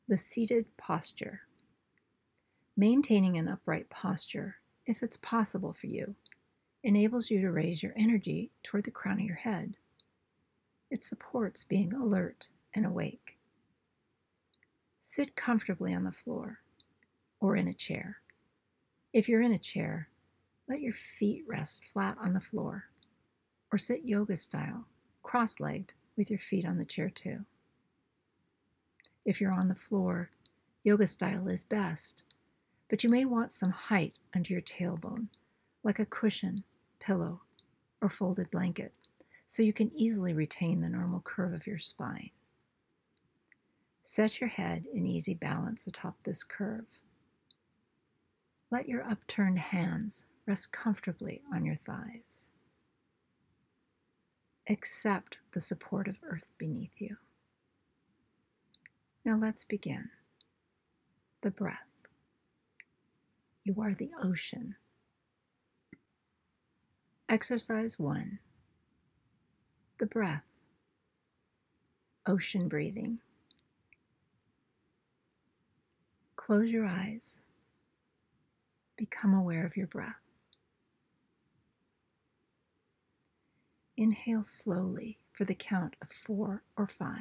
The seated posture. Maintaining an upright posture, if it's possible for you, enables you to raise your energy toward the crown of your head. It supports being alert and awake. Sit comfortably on the floor or in a chair. If you're in a chair, let your feet rest flat on the floor, or sit yoga style, cross-legged with your feet on the chair too. If you're on the floor, yoga style is best, but you may want some height under your tailbone, like a cushion, pillow, or folded blanket, so you can easily retain the normal curve of your spine. Set your head in easy balance atop this curve. Let your upturned hands rest comfortably on your thighs. Accept the support of earth beneath you. Now let's begin. The breath. You are the ocean. Exercise 1. The breath. Ocean breathing. Close your eyes. Become aware of your breath. Inhale slowly for the count of 4 or 5.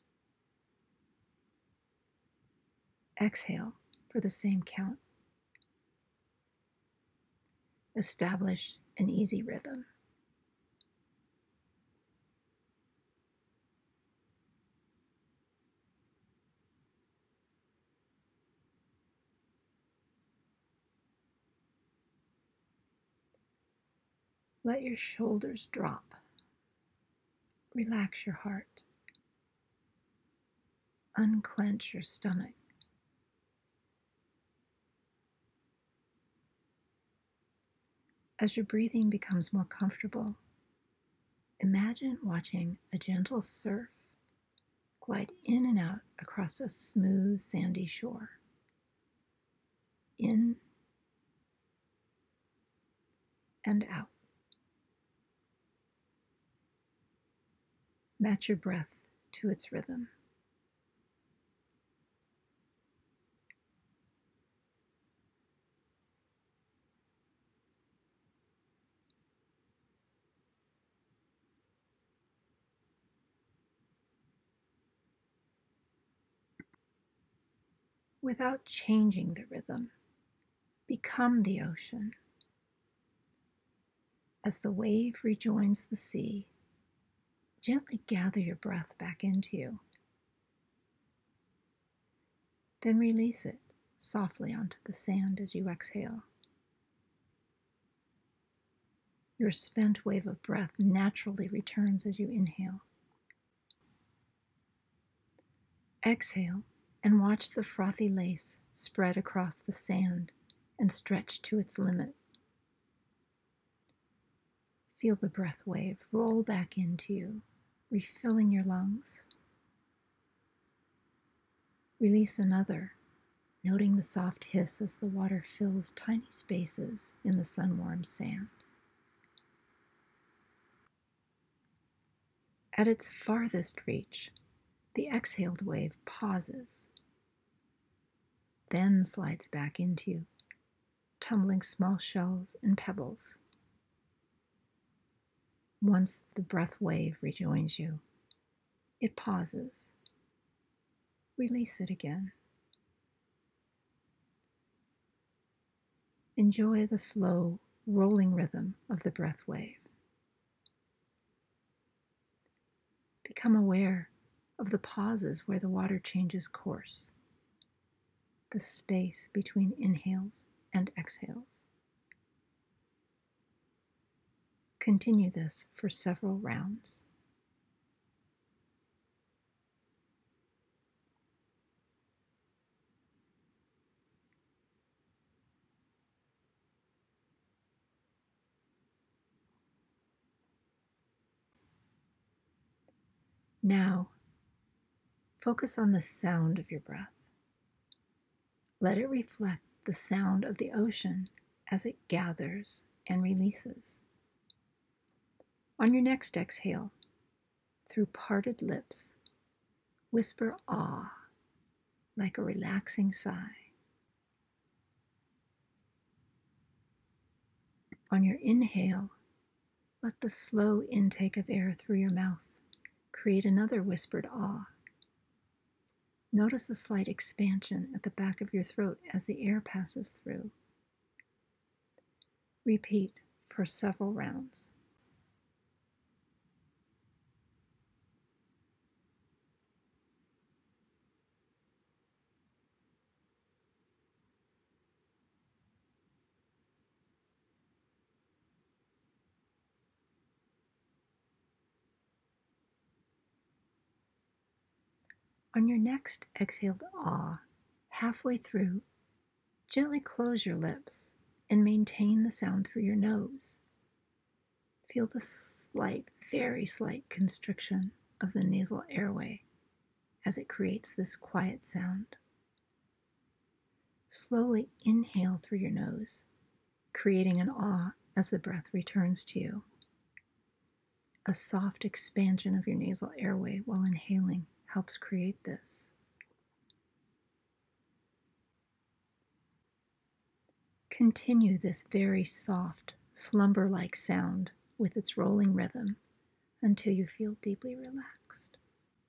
Exhale for the same count. Establish an easy rhythm. Let your shoulders drop. Relax your heart. Unclench your stomach. As your breathing becomes more comfortable, imagine watching a gentle surf glide in and out across a smooth, sandy shore. In and out. Match your breath to its rhythm. Without changing the rhythm, become the ocean. As the wave rejoins the sea, gently gather your breath back into you. Then release it softly onto the sand as you exhale. Your spent wave of breath naturally returns as you inhale. Exhale and watch the frothy lace spread across the sand and stretch to its limit. Feel the breath wave roll back into you, refilling your lungs. Release another, noting the soft hiss as the water fills tiny spaces in the sun-warmed sand. At its farthest reach, the exhaled wave pauses, then slides back into you, tumbling small shells and pebbles. Once the breath wave rejoins you, it pauses. Release it again. Enjoy the slow, rolling rhythm of the breath wave. Become aware of the pauses where the water changes course, the space between inhales and exhales. Continue this for several rounds. Now, focus on the sound of your breath. Let it reflect the sound of the ocean as it gathers and releases. On your next exhale, through parted lips, whisper "ah" like a relaxing sigh. On your inhale, let the slow intake of air through your mouth create another whispered ah. Notice a slight expansion at the back of your throat as the air passes through. Repeat for several rounds. On your next exhaled ah, halfway through, gently close your lips and maintain the sound through your nose. Feel the slight, very slight constriction of the nasal airway as it creates this quiet sound. Slowly inhale through your nose, creating an ah as the breath returns to you. A soft expansion of your nasal airway while inhaling helps create this. Continue this very soft, slumber-like sound with its rolling rhythm until you feel deeply relaxed.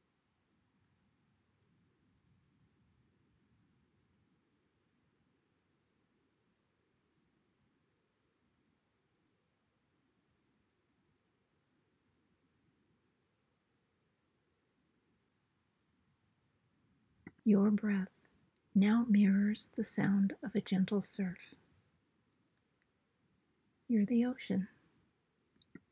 Your breath now mirrors the sound of a gentle surf. You're the ocean.